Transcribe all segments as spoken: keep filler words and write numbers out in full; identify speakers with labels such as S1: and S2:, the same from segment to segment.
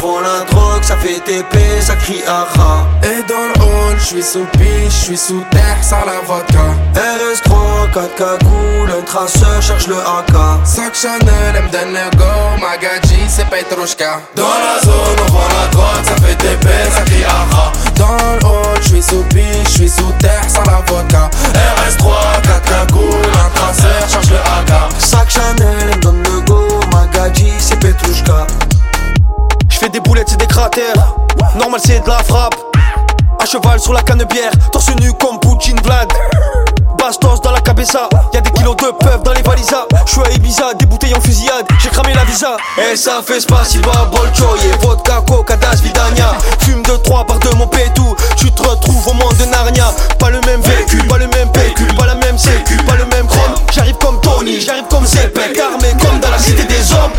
S1: vend la drogue, ça fait T P, ça crie aha.
S2: Et dans le hall, j'suis sous piche, j'suis sous terre, sans la vodka.
S1: R S trois, quatre cagoules, un traceur cherche le A K.
S2: Sac Chanel, elle me donne le go, Magadji, c'est Petrushka. Dans la zone, on vend la drogue, ça fait T P, ça crie aha. Dans le hall, j'suis sous piche, j'suis sous terre, sans la vodka. R S trois, quatre cagoules, un traceur cherche le A K.
S1: Sac Chanel, elle me donne le go, Magadji, c'est Petrushka.
S3: J'fais des boulettes, c'est des cratères. Normal, c'est de la frappe. À cheval sur la canne-bière, torse nu comme Poutine Vlad. Bastos dans la cabeza, y'a des kilos de puff dans les valisas. J'suis à Ibiza, des bouteilles en fusillade, j'ai cramé la visa. Et ça fait spasiba, bolchoye, vodka, coca, das, vidania. Fume de trois par deux mon pétou, tu te retrouves au monde de Narnia. Pas le même véhicule, pas le même pécule, pas la même sécu, pas le même chrome. J'arrive comme Tony, j'arrive comme Zepek, armé comme dans la cité des hommes.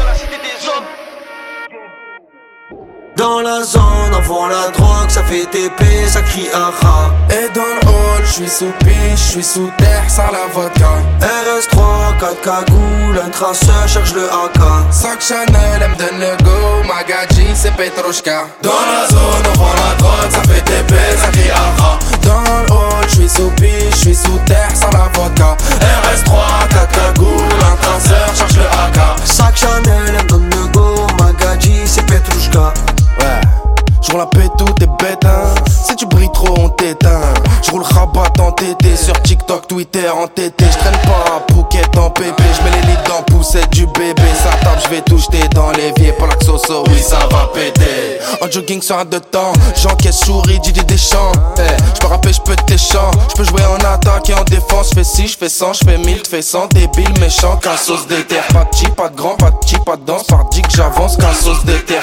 S1: Dans la zone, on vend la drogue, ça fait T P, ça crie aha.
S2: Et dans le hall, j'suis sous piche, j'suis sous terre, sans la vodka.
S1: R S trois, quatre cagoules, un traceur cherche le A K.
S2: Sac Chanel, elle me donne le go, Magadji, c'est Petrushka. Dans la zone, on vend la drogue, ça fait T P, ça crie aha. Dans le hall, j'suis sous piche, j'suis sous terre, sans la vodka. R S trois, quatre cagoules, un traceur cherche le A K.
S1: Sac Chanel, elle me donne le go, Magadji, c'est Petrushka.
S2: Ouais, j'roule la pétou, t'es bête hein. Si tu brilles trop on t'éteint. J'roule rabat en T T, sur TikTok, Twitter en T T. J'traîne pas à Phuket en P P, j'mets les lits dans poussette du bébé. Ça tape, j'vais tout jeter dans l'évier. Pour la xoso, oui ça va péter. En jogging sur un de temps, j'encaisse souris, Didier Deschamps. Hey, j'peux rapper, j'peux tes chants. J'peux jouer en attaque et en défense. J'fais six, j'fais cent, j'fais mille, j'fais cent. Débile, méchant, qu'un sauce d'éther. Pas de chi, pas de grand, pas de chi, pas de danse. Par dit que j'avance, qu'un sauce d'éther.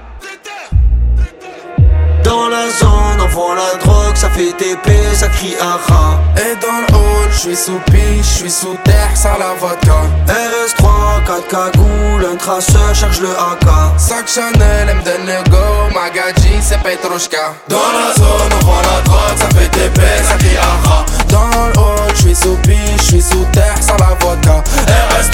S1: Dans la zone, on vend la drogue, ça fait T P, ça crie aha.
S2: Et dans le hall, j'suis sous piche, j'suis sous terre, sans la vodka.
S1: R S trois, quatre cagoules, un traceur cherche le A K.
S2: Sac Chanel, elle me donne le go, Magadji, c'est Petrushka. Dans la zone, on vend la drogue, ça fait T P, ça crie aha. Dans le hall, j'suis sous piche, j'suis sous terre, sans la vodka. R S